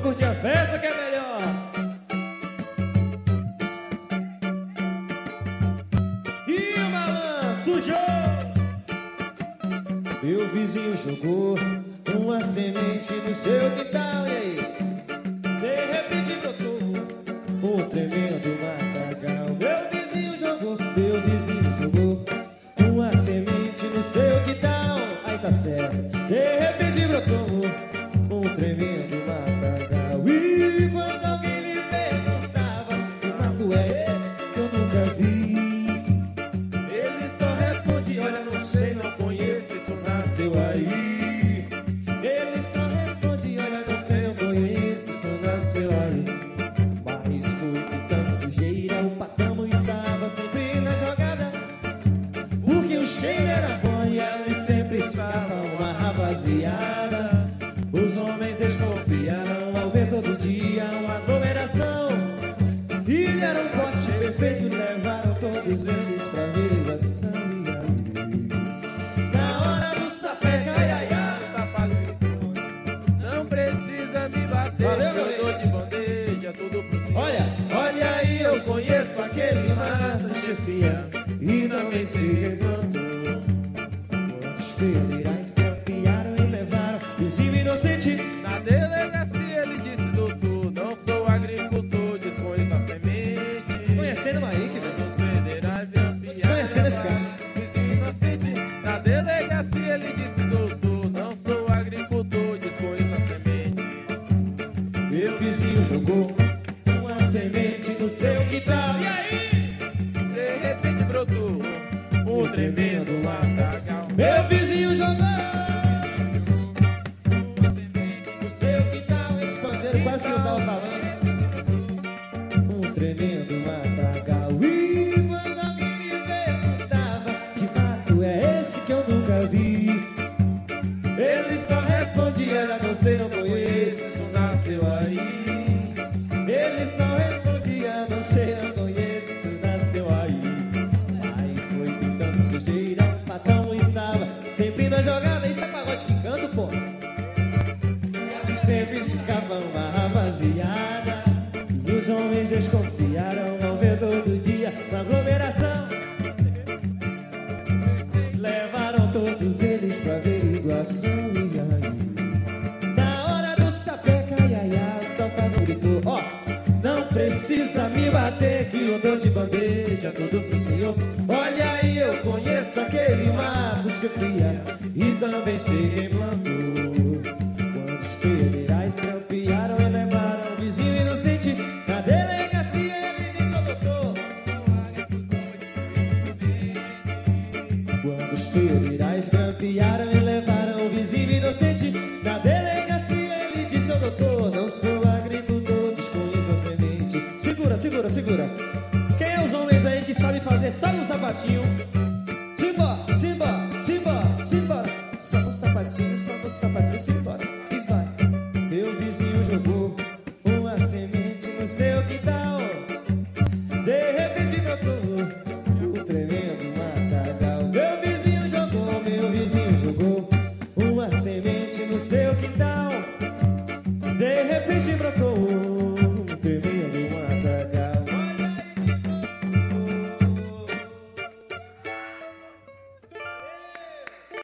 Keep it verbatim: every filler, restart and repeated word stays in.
curtir a festa que é melhor. E o malandro sujou. Meu vizinho jogou uma semente no seu quintal. E aí? De repente brotou um tremendo matagal. Meu vizinho jogou, meu vizinho jogou uma semente no seu quintal. Aí tá certo. De repente brotou um tremendo matagal. E quando alguém lhe perguntava que mato é esse que eu nunca vi, ele só responde: olha, não sei, não conheço, isso nasceu aí. Ele só responde: olha, não sei, não conheço, isso nasceu aí. Mas foi com tanta sujeira, o patrão estava sempre na jogada, porque o cheiro era bom e ela sempre estava uma rapaziada. Os homens desconfiaram ao ver todo dia uma aglomeração e deram um pote perfeito e levaram todos eles pra averiguação. Na hora do sapeca, ai, ai, ai, o safado gritou: não precisa me bater, valeu, eu dou de bandeja tudo pro senhor. Olha, olha aí, eu conheço aquele mata chefia e também se levantou. Quantos federais campearam e levaram vizinho inocente na delegacia? Ele disse: doutor, não sou agricultor, desconheço a semente. Desconhecendo uma aí, que velho. Os federais desconhecendo esse cara. Vizinho inocente na delegacia. Ele disse: doutor, não sou agricultor, desconheço a semente. Meu vizinho jogou uma semente no seu quintal. E aí? De repente brotou um tremendo matagal. Meu vizinho jogou uma semente no seu quintal. Esse pandeiro quase que eu tava falando. Um tremendo matagal. E quando alguém me perguntava que mato é esse que eu nunca vi, ele só respondia: olha, não sei, não conheço, isso nasceu aí. Ele só respondia: não sei, não conheço, isso nasceu aí. Mas foi com tanta sujeira, o patrão estava sempre na jogada. Isso é pagode que canto, pô. E sempre ficava uma rapaziada, e os homens desconfiaram ao ver todo dia na aglomeração. Levaram todos eles pra averiguação. E aí, na hora do sapeca, ai, ai, ai, o safado gritou: ó, não precisa me bater, que eu dou de bandeja tudo pro senhor. Olha aí, eu conheço aquele mato chefia e também sei quem plantou. Quando os federais campearam e levaram o vizinho inocente na delegacia, ele disse: ô doutor, quando os federais campearam e levaram o vizinho inocente na delegacia, ele disse: ô doutor, não sou agricultor, desconheço a semente. Segura, segura, segura. Quem é os homens aí que sabem fazer só no sapatinho? Simbora, simbora, simbora, simbora. Só no sapatinho, só no sapatinho, simbora.